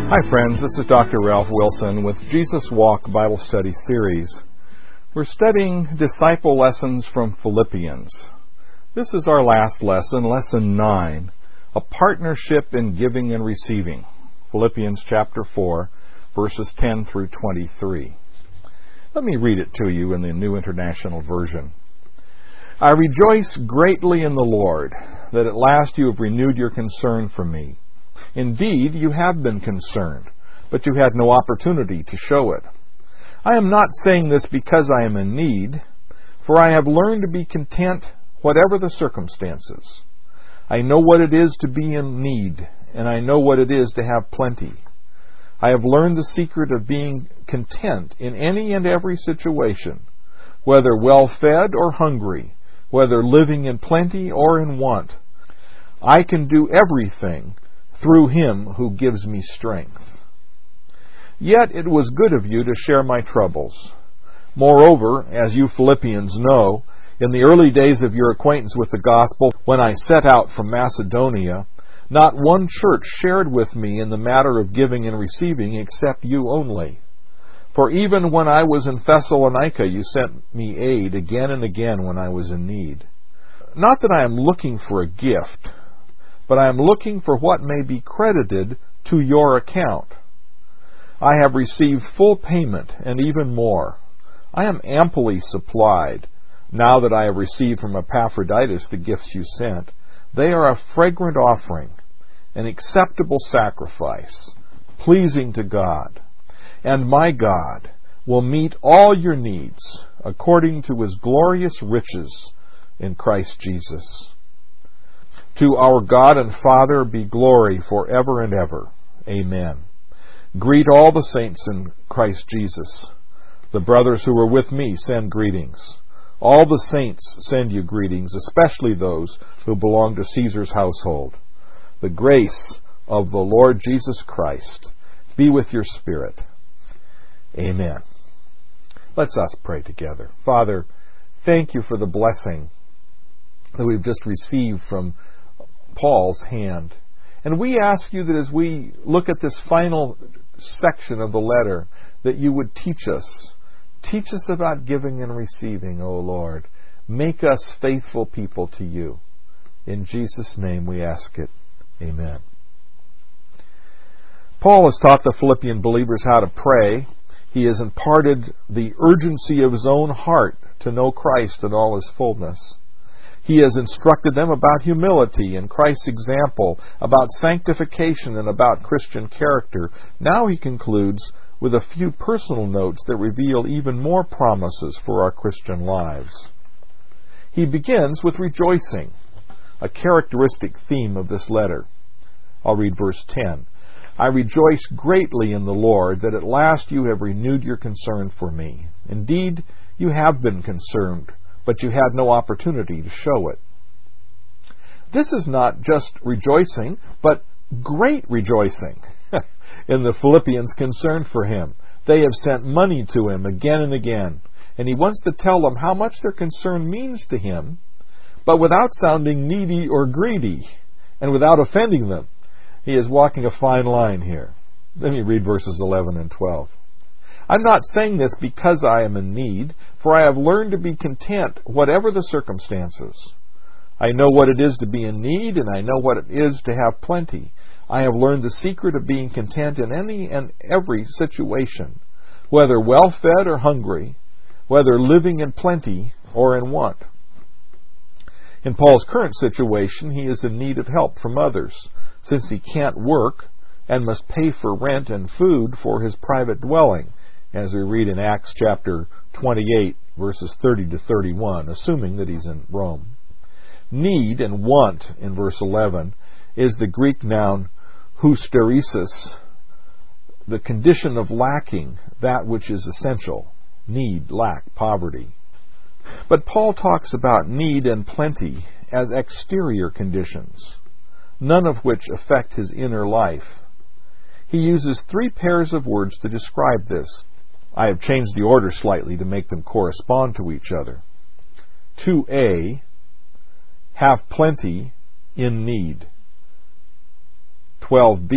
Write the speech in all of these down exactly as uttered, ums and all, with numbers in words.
Hi friends, this is Doctor Ralph Wilson with Jesus Walk Bible Study Series. We're studying disciple lessons from Philippians. This is our last lesson, lesson nine, a partnership in giving and receiving. Philippians chapter four, verses ten through twenty-three. Let me read it to you in the New International Version. I rejoice greatly in the Lord that at last you have renewed your concern for me. Indeed, you have been concerned, but you had no opportunity to show it. I am not saying this because I am in need, for I have learned to be content whatever the circumstances. I know what it is to be in need, and I know what it is to have plenty. I have learned the secret of being content in any and every situation, whether well-fed or hungry, whether living in plenty or in want. I can do everything through Him who gives me strength. Yet it was good of you to share my troubles. Moreover, as you Philippians know, in the early days of your acquaintance with the gospel, when I set out from Macedonia, not one church shared with me in the matter of giving and receiving except you only. For even when I was in Thessalonica, you sent me aid again and again when I was in need. Not that I am looking for a gift, but I am looking for what may be credited to your account. I have received full payment and even more. I am amply supplied, now that I have received from Epaphroditus the gifts you sent. They are a fragrant offering, an acceptable sacrifice, pleasing to God. And my God will meet all your needs according to His glorious riches in Christ Jesus. To our God and Father be glory forever and ever. Amen. Greet all the saints in Christ Jesus. The brothers who were with me send greetings. All the saints send you greetings, especially those who belong to Caesar's household. The grace of the Lord Jesus Christ be with your spirit. Amen. Let's us pray together. Father, thank you for the blessing that we've just received from Paul's hand. And we ask you that as we look at this final section of the letter, that you would teach us. Teach us about giving and receiving, O Lord. Make us faithful people to you. In Jesus' name we ask it. Amen. Paul has taught the Philippian believers how to pray. He has imparted the urgency of his own heart to know Christ in all His fullness. He has instructed them about humility and Christ's example, about sanctification and about Christian character. Now he concludes with a few personal notes that reveal even more promises for our Christian lives. He begins with rejoicing, a characteristic theme of this letter. I'll read verse ten. I rejoice greatly in the Lord that at last you have renewed your concern for me. Indeed, you have been concerned, but you had no opportunity to show it. This is not just rejoicing, but great rejoicing in the Philippians' concern for him. They have sent money to him again and again, and he wants to tell them how much their concern means to him, but without sounding needy or greedy, and without offending them. He is walking a fine line here. Let me read verses eleven and twelve. I'm not saying this because I am in need, for I have learned to be content whatever the circumstances. I know what it is to be in need, and I know what it is to have plenty. I have learned the secret of being content in any and every situation, whether well-fed or hungry, whether living in plenty or in want. In Paul's current situation, he is in need of help from others, since he can't work and must pay for rent and food for his private dwelling, as we read in Acts chapter twenty-eight, verses thirty to thirty-one, assuming that he's in Rome. Need and want, in verse eleven, is the Greek noun hysteresis, the condition of lacking that which is essential. Need, lack, poverty. But Paul talks about need and plenty as exterior conditions, none of which affect his inner life. He uses three pairs of words to describe this. I have changed the order slightly to make them correspond to each other. two A, have plenty in need. twelve b,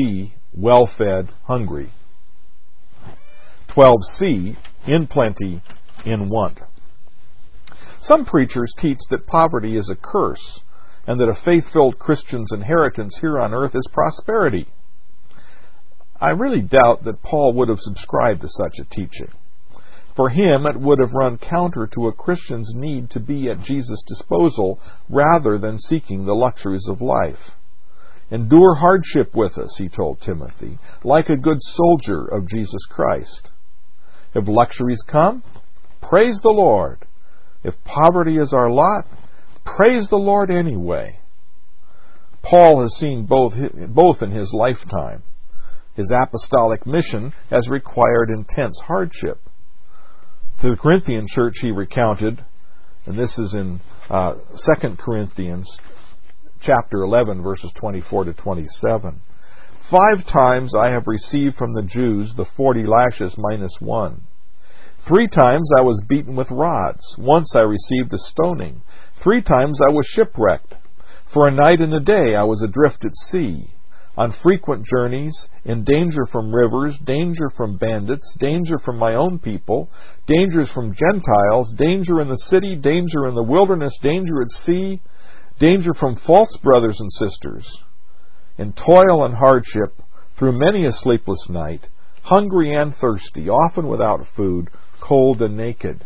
well-fed, hungry. twelve C, in plenty, in want. Some preachers teach that poverty is a curse, and that a faith-filled Christian's inheritance here on earth is prosperity. I really doubt that Paul would have subscribed to such a teaching. For him, it would have run counter to a Christian's need to be at Jesus' disposal rather than seeking the luxuries of life. Endure hardship with us, he told Timothy, like a good soldier of Jesus Christ. If luxuries come, praise the Lord. If poverty is our lot, praise the Lord anyway. Paul has seen both, both in his lifetime. His apostolic mission has required intense hardship. To the Corinthian church he recounted, and this is in uh, Second Corinthians chapter eleven, verses twenty-four to twenty-seven. Five times I have received from the Jews the forty lashes minus one. Three times I was beaten with rods. Once I received a stoning. Three times I was shipwrecked. For a night and a day I was adrift at sea, on frequent journeys, in danger from rivers, danger from bandits, danger from my own people, dangers from Gentiles, danger in the city, danger in the wilderness, danger at sea, danger from false brothers and sisters, in toil and hardship, through many a sleepless night, hungry and thirsty, often without food, cold and naked.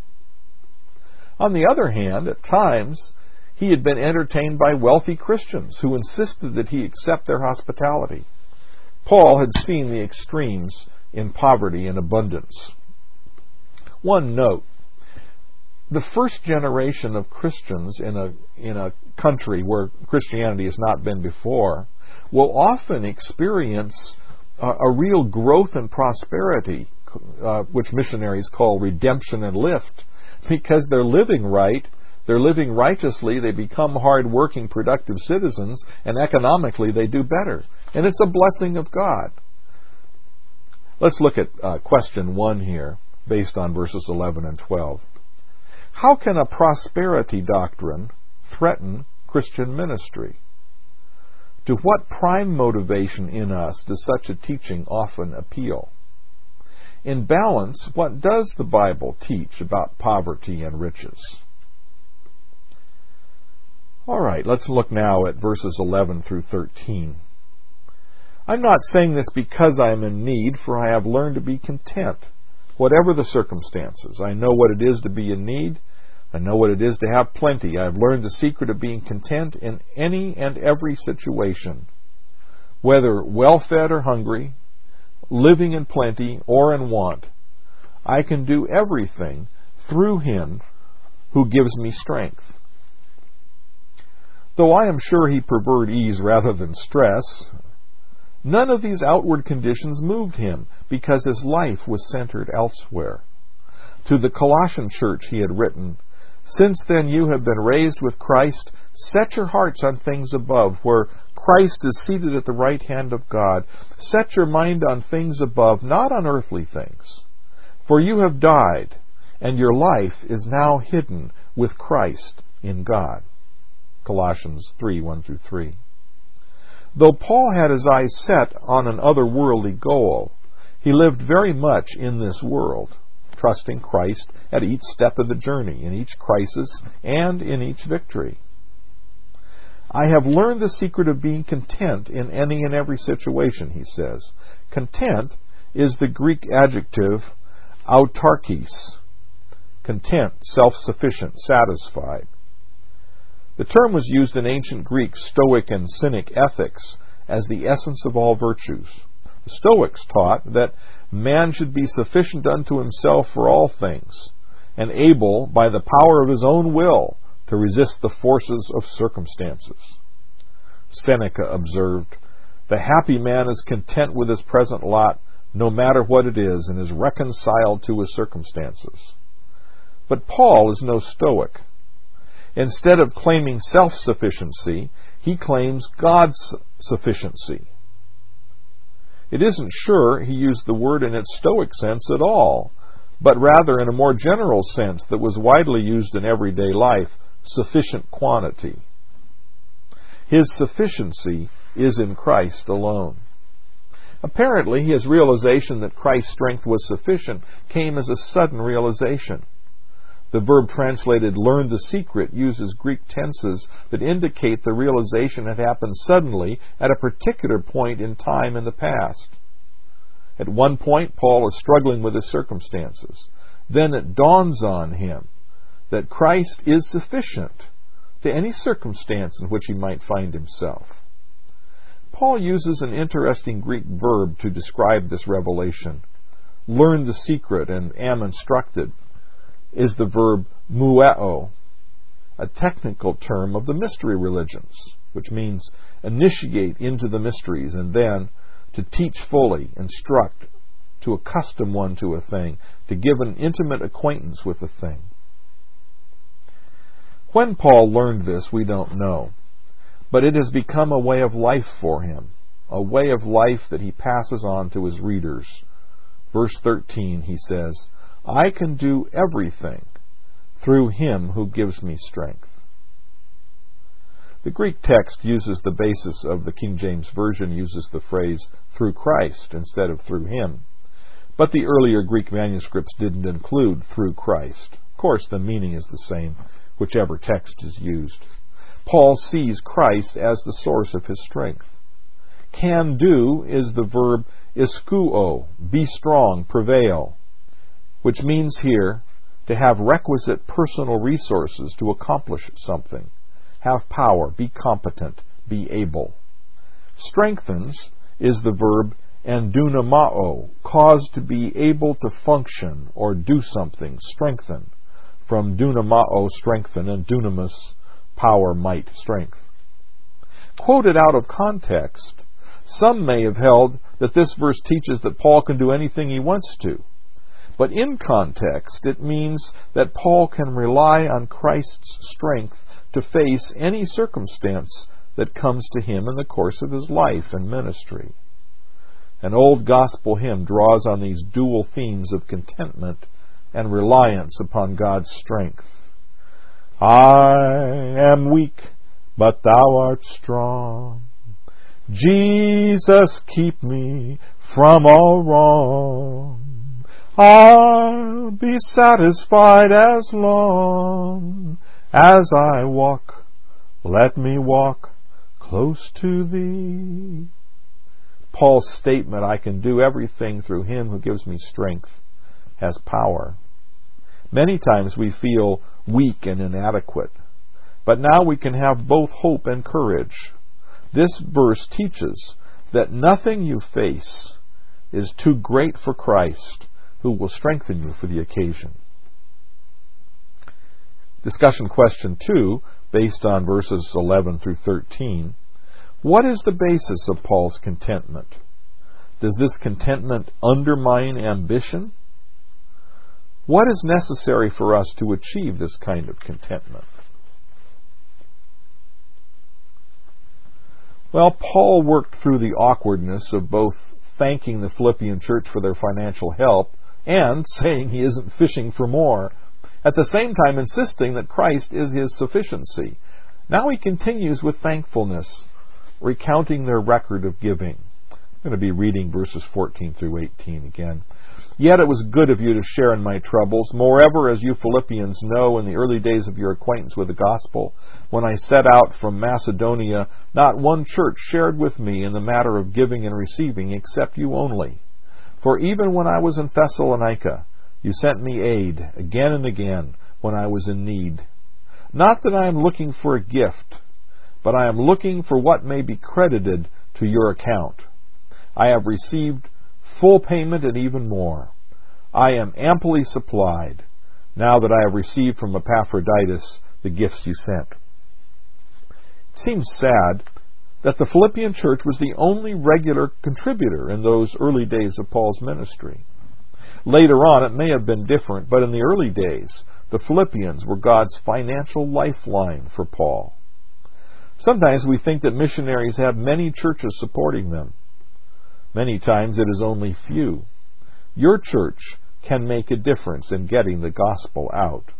On the other hand, at times, he had been entertained by wealthy Christians who insisted that he accept their hospitality. Paul had seen the extremes in poverty and abundance. One note: the first generation of Christians in a in a country where Christianity has not been before will often experience a, a real growth and prosperity, uh, which missionaries call redemption and lift, because they're living right, they're living righteously, they become hard-working, productive citizens, and economically they do better. And it's a blessing of God. Let's look at uh, question one here, based on verses eleven and twelve. How can a prosperity doctrine threaten Christian ministry? To what prime motivation in us does such a teaching often appeal? In balance, what does the Bible teach about poverty and riches? All right, let's look now at verses eleven through thirteen. I'm not saying this because I am in need, for I have learned to be content, whatever the circumstances. I know what it is to be in need. I know what it is to have plenty. I have learned the secret of being content in any and every situation, whether well-fed or hungry, living in plenty or in want. I can do everything through Him who gives me strength. Though I am sure he preferred ease rather than stress, none of these outward conditions moved him, because his life was centered elsewhere. To the Colossian church he had written, "Since then you have been raised with Christ, set your hearts on things above, where Christ is seated at the right hand of God. Set your mind on things above, not on earthly things. For you have died, and your life is now hidden with Christ in God." Colossians three, one through three. Though Paul had his eyes set on an otherworldly goal, he lived very much in this world, trusting Christ at each step of the journey, in each crisis, and in each victory. I have learned the secret of being content in any and every situation, he says. Content is the Greek adjective autarkis. Content, self-sufficient, satisfied. The term was used in ancient Greek Stoic and Cynic ethics as the essence of all virtues. The Stoics taught that man should be sufficient unto himself for all things, and able, by the power of his own will, to resist the forces of circumstances. Seneca observed, "The happy man is content with his present lot, no matter what it is, and is reconciled to his circumstances." But Paul is no Stoic. Instead of claiming self-sufficiency, he claims God's sufficiency. It isn't sure he used the word in its Stoic sense at all, but rather in a more general sense that was widely used in everyday life, sufficient quantity. His sufficiency is in Christ alone. Apparently, his realization that Christ's strength was sufficient came as a sudden realization. The verb translated learn the secret uses Greek tenses that indicate the realization had happened suddenly at a particular point in time in the past. At one point, Paul is struggling with his circumstances. Then it dawns on him that Christ is sufficient to any circumstance in which he might find himself. Paul uses an interesting Greek verb to describe this revelation. Learn the secret and am instructed is the verb mueo, a technical term of the mystery religions, which means initiate into the mysteries and then to teach fully, instruct, to accustom one to a thing, to give an intimate acquaintance with a thing. When Paul learned this, we don't know, but it has become a way of life for him, a way of life that he passes on to his readers. Verse thirteen, he says, I can do everything through him who gives me strength. The Greek text uses the basis of the King James Version uses the phrase through Christ instead of through him. But the earlier Greek manuscripts didn't include through Christ. Of course, the meaning is the same, whichever text is used. Paul sees Christ as the source of his strength. Can do is the verb iskuo, be strong, prevail, which means here to have requisite personal resources to accomplish something. Have power, be competent, be able. Strengthens is the verb endunamao, cause to be able to function or do something, strengthen. From dunamao, strengthen, and dunamis, power, might, strength. Quoted out of context, some may have held that this verse teaches that Paul can do anything he wants to. But in context, it means that Paul can rely on Christ's strength to face any circumstance that comes to him in the course of his life and ministry. An old gospel hymn draws on these dual themes of contentment and reliance upon God's strength. I am weak, but thou art strong. Jesus, keep me from all wrong. I'll be satisfied as long as I walk. Let me walk close to thee. Paul's statement, I can do everything through him who gives me strength, has power. Many times we feel weak and inadequate, but now we can have both hope and courage. This verse teaches that nothing you face is too great for Christ, who will strengthen you for the occasion. Discussion question two, based on verses eleven through thirteen. What is the basis of Paul's contentment? Does this contentment undermine ambition? What is necessary for us to achieve this kind of contentment? Well, Paul worked through the awkwardness of both thanking the Philippian church for their financial help and saying he isn't fishing for more, at the same time insisting that Christ is his sufficiency. Now he continues with thankfulness, recounting their record of giving. I'm going to be reading verses fourteen through eighteen again. Yet it was good of you to share in my troubles. Moreover, as you Philippians know, in the early days of your acquaintance with the gospel, when I set out from Macedonia, not one church shared with me in the matter of giving and receiving, except you only. For even when I was in Thessalonica, you sent me aid again and again when I was in need. Not that I am looking for a gift, but I am looking for what may be credited to your account. I have received full payment and even more. I am amply supplied, now that I have received from Epaphroditus the gifts you sent. It seems sad that the Philippian church was the only regular contributor in those early days of Paul's ministry. Later on, it may have been different, but in the early days, the Philippians were God's financial lifeline for Paul. Sometimes we think that missionaries have many churches supporting them. Many times it is only few. Your church can make a difference in getting the gospel out.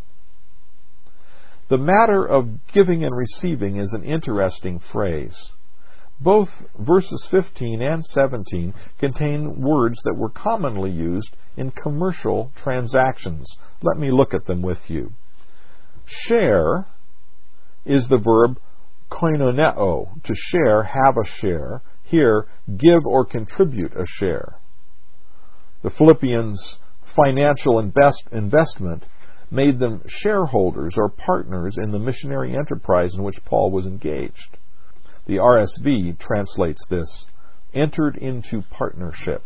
The matter of giving and receiving is an interesting phrase. Both verses fifteen and seventeen contain words that were commonly used in commercial transactions. Let me look at them with you. Share is the verb koinoneo, to share, have a share. Here, give or contribute a share. The Philippians' financial invest investment made them shareholders or partners in the missionary enterprise in which Paul was engaged. The R S V translates this, entered into partnership.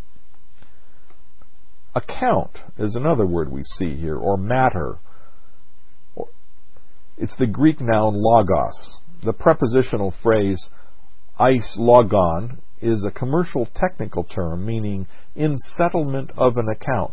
Account is another word we see here, or matter. It's the Greek noun logos. The prepositional phrase eis logon is a commercial technical term meaning in settlement of an account.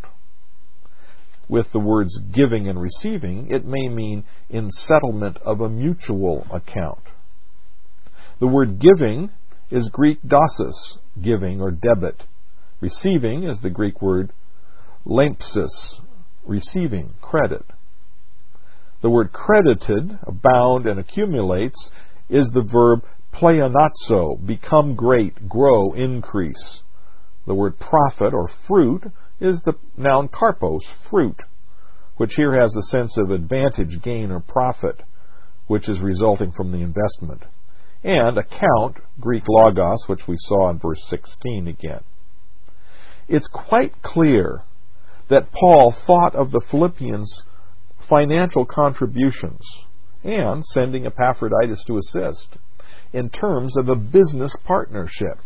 With the words giving and receiving, it may mean in settlement of a mutual account. The word giving is Greek dosis, giving or debit. Receiving is the Greek word lempsis, receiving, credit. The word credited, abound and accumulates, is the verb pleonatzo, become great, grow, increase. The word profit or fruit is the noun karpos, fruit, which here has the sense of advantage, gain, or profit, which is resulting from the investment. And account, Greek logos, which we saw in verse sixteen again. It's quite clear that Paul thought of the Philippians' financial contributions and sending Epaphroditus to assist in terms of a business partnership.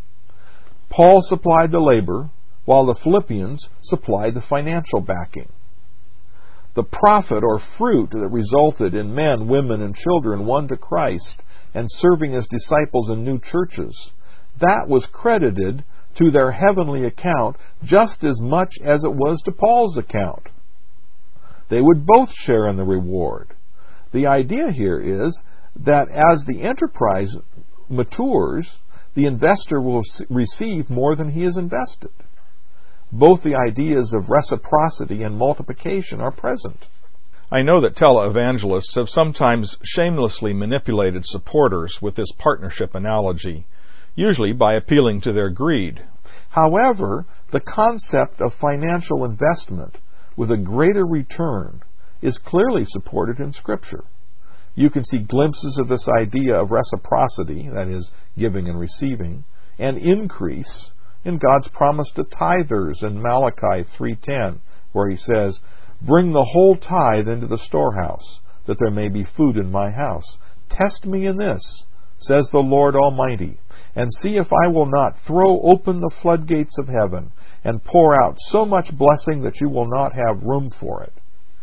Paul supplied the labor, while the Philippians supplied the financial backing. The profit or fruit that resulted in men, women, and children won to Christ and serving as disciples in new churches, that was credited to their heavenly account just as much as it was to Paul's account. They would both share in the reward. The idea here is that as the enterprise matures, the investor will receive more than he has invested. Both the ideas of reciprocity and multiplication are present. I know that televangelists have sometimes shamelessly manipulated supporters with this partnership analogy, usually by appealing to their greed. However, the concept of financial investment with a greater return is clearly supported in Scripture. You can see glimpses of this idea of reciprocity, that is, giving and receiving, and increase in God's promise to tithers in Malachi three ten, where he says, "Bring the whole tithe into the storehouse, that there may be food in my house. Test me in this, says the Lord Almighty, and see if I will not throw open the floodgates of heaven and pour out so much blessing that you will not have room for it."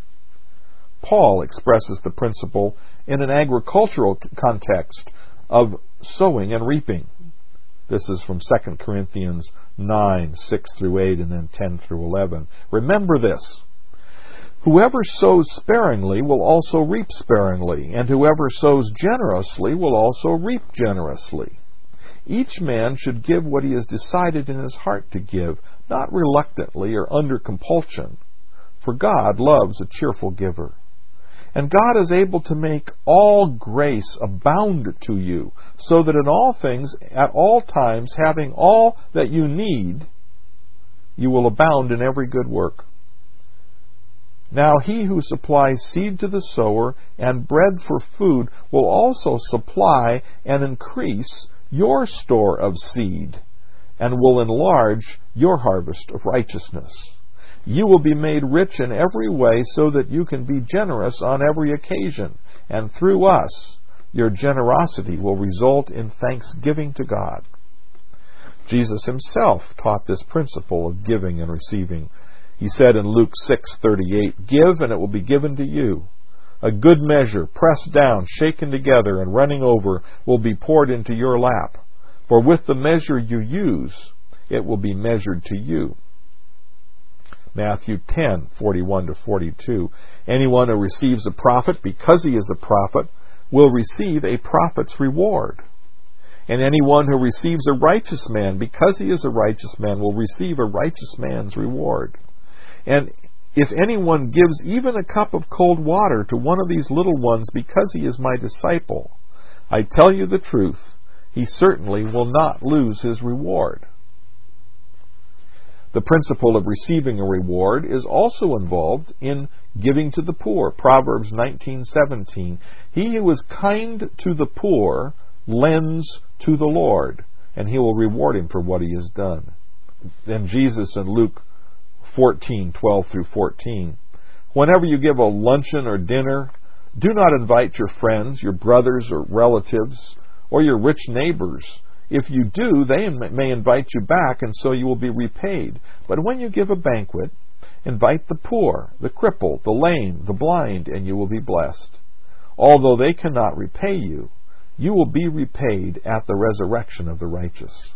Paul expresses the principle in an agricultural context of sowing and reaping. This is from Second Corinthians nine, six through eight, and then ten through eleven. Remember this: whoever sows sparingly will also reap sparingly, and whoever sows generously will also reap generously. Each man should give what he has decided in his heart to give, not reluctantly or under compulsion, for God loves a cheerful giver. And God is able to make all grace abound to you, so that in all things, at all times, having all that you need, you will abound in every good work. Now he who supplies seed to the sower and bread for food will also supply and increase your store of seed, and will enlarge your harvest of righteousness. You will be made rich in every way so that you can be generous on every occasion, and through us, your generosity will result in thanksgiving to God. Jesus himself taught this principle of giving and receiving. He said in Luke six thirty-eight, "Give, and it will be given to you. A good measure, pressed down, shaken together, and running over, will be poured into your lap. For with the measure you use, it will be measured to you." Matthew ten forty-one to forty-two. Anyone who receives a prophet because he is a prophet will receive a prophet's reward. And anyone who receives a righteous man because he is a righteous man will receive a righteous man's reward. And if anyone gives even a cup of cold water to one of these little ones because he is my disciple, I tell you the truth, he certainly will not lose his reward. The principle of receiving a reward is also involved in giving to the poor. Proverbs nineteen seventeen. He who is kind to the poor lends to the Lord, and he will reward him for what he has done. Then Jesus in Luke fourteen twelve through fourteen. Whenever you give a luncheon or dinner, do not invite your friends, your brothers or relatives, or your rich neighbors. If you do, they may invite you back, and so you will be repaid. But when you give a banquet, invite the poor, the crippled, the lame, the blind, and you will be blessed. Although they cannot repay you, you will be repaid at the resurrection of the righteous.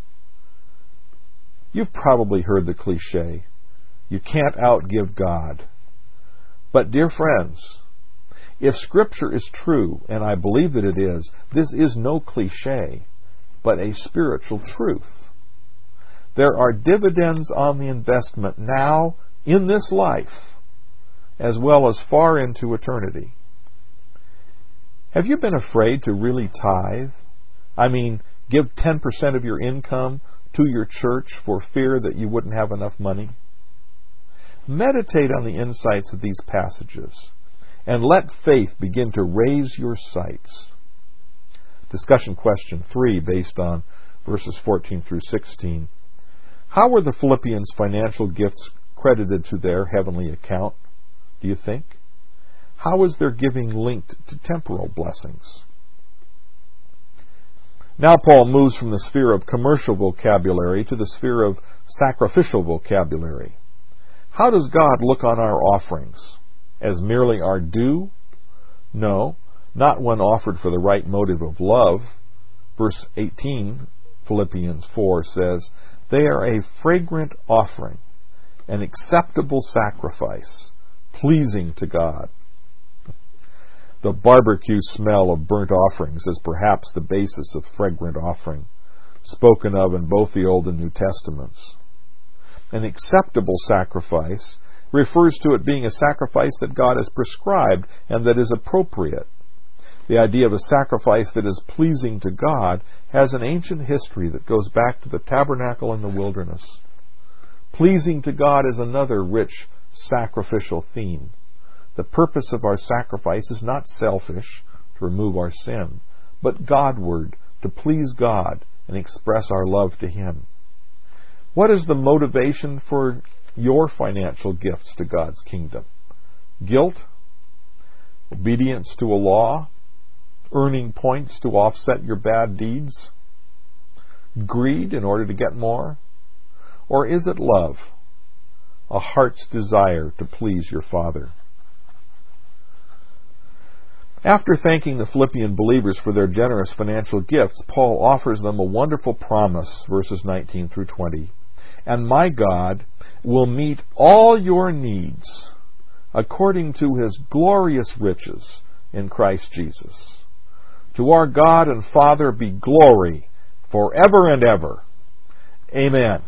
You've probably heard the cliche, you can't outgive God. But dear friends, if Scripture is true, and I believe that it is, this is no cliche, but a spiritual truth. There are dividends on the investment now in this life, as well as far into eternity. Have you been afraid to really tithe? I mean, give ten percent of your income to your church for fear that you wouldn't have enough money? Meditate on the insights of these passages, and let faith begin to raise your sights. Discussion question three, based on verses fourteen through sixteen. How were the Philippians' financial gifts credited to their heavenly account, do you think? How is their giving linked to temporal blessings? Now Paul moves from the sphere of commercial vocabulary to the sphere of sacrificial vocabulary. How does God look on our offerings? As merely our due? No, not when offered for the right motive of love. Verse eighteen, Philippians four says, they are a fragrant offering, an acceptable sacrifice, pleasing to God. The barbecue smell of burnt offerings is perhaps the basis of fragrant offering, spoken of in both the Old and New Testaments. An acceptable sacrifice refers to it being a sacrifice that God has prescribed and that is appropriate. The idea of a sacrifice that is pleasing to God has an ancient history that goes back to the tabernacle in the wilderness. Pleasing to God is another rich sacrificial theme. The purpose of our sacrifice is not selfish, to remove our sin, but Godward, to please God and express our love to Him. What is the motivation for your financial gifts to God's kingdom? Guilt? Obedience to a law? Earning points to offset your bad deeds? Greed in order to get more? Or is it love? A heart's desire to please your Father? After thanking the Philippian believers for their generous financial gifts, Paul offers them a wonderful promise, verses nineteen through twenty. And my God will meet all your needs according to His glorious riches in Christ Jesus. To our God and Father be glory forever and ever. Amen.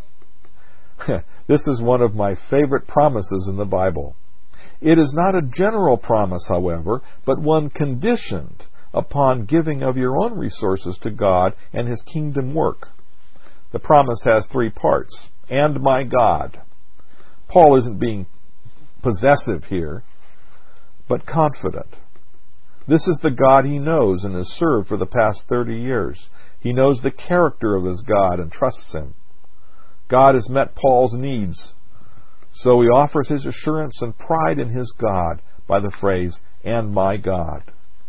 This is one of my favorite promises in the Bible. It is not a general promise, however, but one conditioned upon giving of your own resources to God and His kingdom work. The promise has three parts. And my God. Paul isn't being possessive here, but confident. This is the God he knows and has served for the past thirty years. He knows the character of his God and trusts Him. God has met Paul's needs, so he offers his assurance and pride in his God by the phrase, and my God.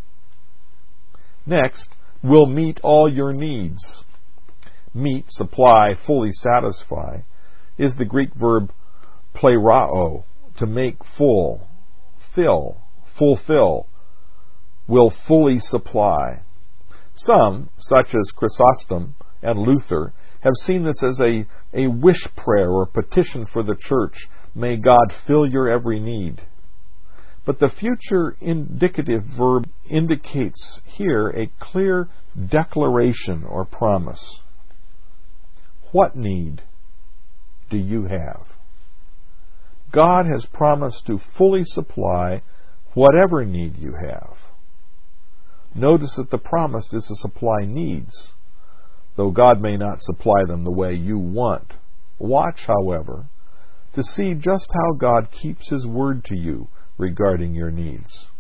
Next, will meet all your needs. Meet, supply, fully satisfy, is the Greek verb plerao, to make full, fill, fulfill, will fully supply. Some, such as Chrysostom and Luther, have seen this as a, a wish prayer or petition for the church. May God fill your every need. But the future indicative verb indicates here a clear declaration or promise. What need do you have? God has promised to fully supply whatever need you have. notice that the promise is to supply needs, though God may not supply them the way you want. Watch, however, to see just how God keeps His word to you regarding your needs.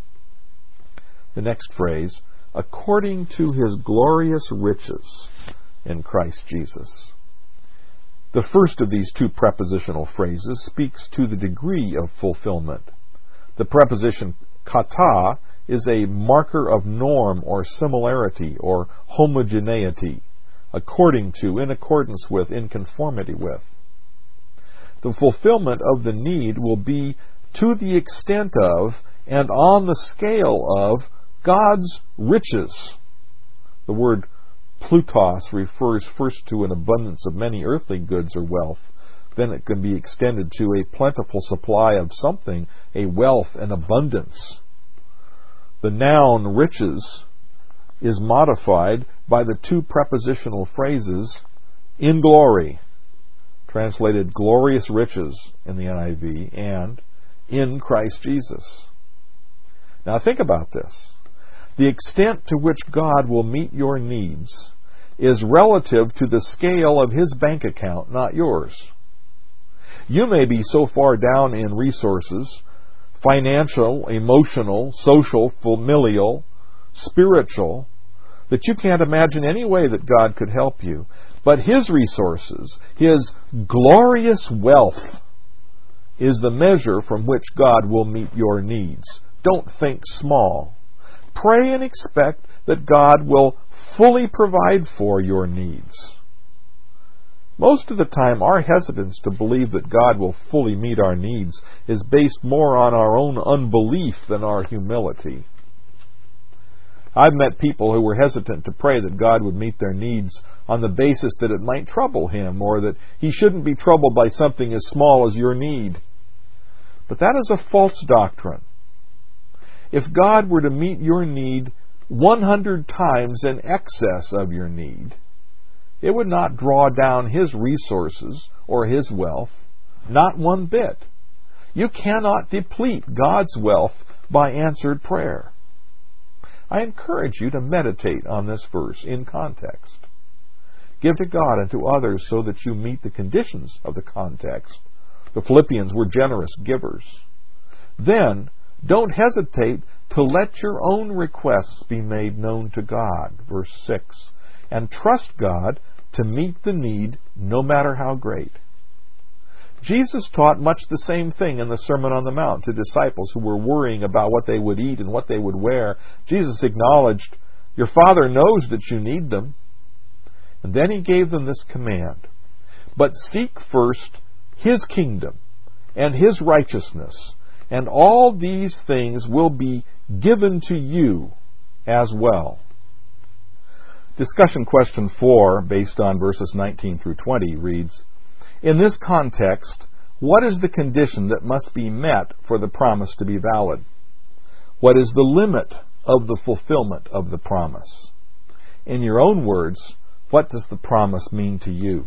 The next phrase, according to His glorious riches in Christ Jesus. The first of these two prepositional phrases speaks to the degree of fulfillment. The preposition kata is a marker of norm or similarity or homogeneity, according to, in accordance with, in conformity with. The fulfillment of the need will be to the extent of and on the scale of God's riches. The word plutos refers first to an abundance of many earthly goods or wealth. Then it can be extended to a plentiful supply of something, a wealth and abundance. The noun riches is modified by the two prepositional phrases in glory, translated glorious riches in the N I V, and in Christ Jesus. Now think about this. The extent to which God will meet your needs is relative to the scale of His bank account, not yours. You may be so far down in resources, financial, emotional, social, familial, spiritual, that you can't imagine any way that God could help you. But His resources, His glorious wealth, is the measure from which God will meet your needs. Don't think small. Pray and expect that God will fully provide for your needs. Most of the time, our hesitance to believe that God will fully meet our needs is based more on our own unbelief than our humility. I've met people who were hesitant to pray that God would meet their needs on the basis that it might trouble Him, or that He shouldn't be troubled by something as small as your need. But that is a false doctrine. If God were to meet your need one hundred times in excess of your need, it would not draw down His resources or His wealth, not one bit. You cannot deplete God's wealth by answered prayer. I encourage you to meditate on this verse in context. Give to God and to others so that you meet the conditions of the context. The Philippians were generous givers. Then, don't hesitate to let your own requests be made known to God, verse six, and trust God to meet the need no matter how great. Jesus taught much the same thing in the Sermon on the Mount to disciples who were worrying about what they would eat and what they would wear. Jesus acknowledged, your Father knows that you need them. And then He gave them this command, but seek first His kingdom and His righteousness, and all these things will be given to you as well. Discussion question four, based on verses nineteen through twenty, reads, in this context, what is the condition that must be met for the promise to be valid? What is the limit of the fulfillment of the promise? In your own words, what does the promise mean to you?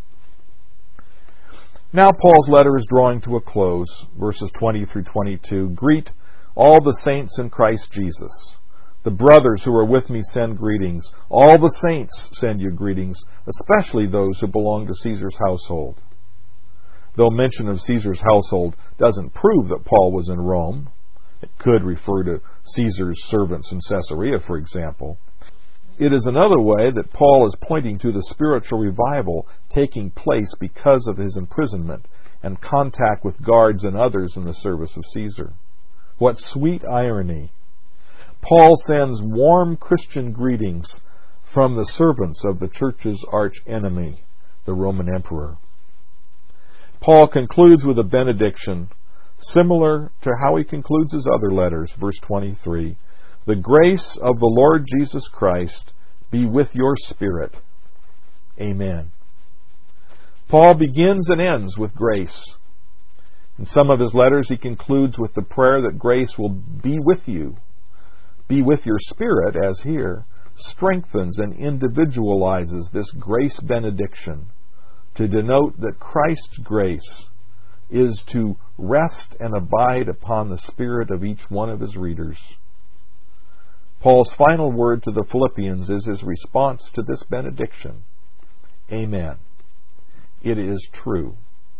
Now Paul's letter is drawing to a close. Verses twenty through twenty-two. Greet all the saints in Christ Jesus. The brothers who are with me send greetings. All the saints send you greetings, especially those who belong to Caesar's household. Though mention of Caesar's household doesn't prove that Paul was in Rome, it could refer to Caesar's servants in Caesarea, for example. It is another way that Paul is pointing to the spiritual revival taking place because of his imprisonment and contact with guards and others in the service of Caesar. What sweet irony! Paul sends warm Christian greetings from the servants of the church's arch-enemy, the Roman emperor. Paul concludes with a benediction similar to how he concludes his other letters, verse twenty-three. The grace of the Lord Jesus Christ be with your spirit. Amen. Paul begins and ends with grace. In some of his letters he concludes with the prayer that grace will be with you, be with your spirit, as here, strengthens and individualizes this grace benediction to denote that Christ's grace is to rest and abide upon the spirit of each one of his readers. Paul's final word to the Philippians is his response to this benediction. Amen. It is true.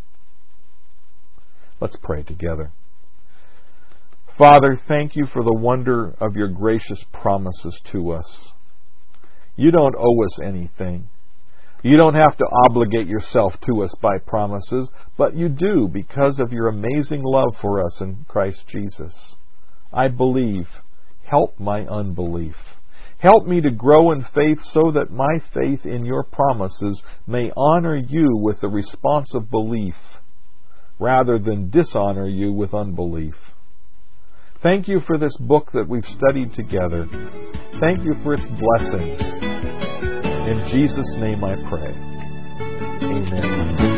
Let's pray together. Father, thank you for the wonder of your gracious promises to us. You don't owe us anything. You don't have to obligate yourself to us by promises, but you do because of your amazing love for us in Christ Jesus. I believe. Help my unbelief. Help me to grow in faith so that my faith in your promises may honor you with the response of belief rather than dishonor you with unbelief. Thank you for this book that we've studied together. Thank you for its blessings. In Jesus' name I pray. Amen.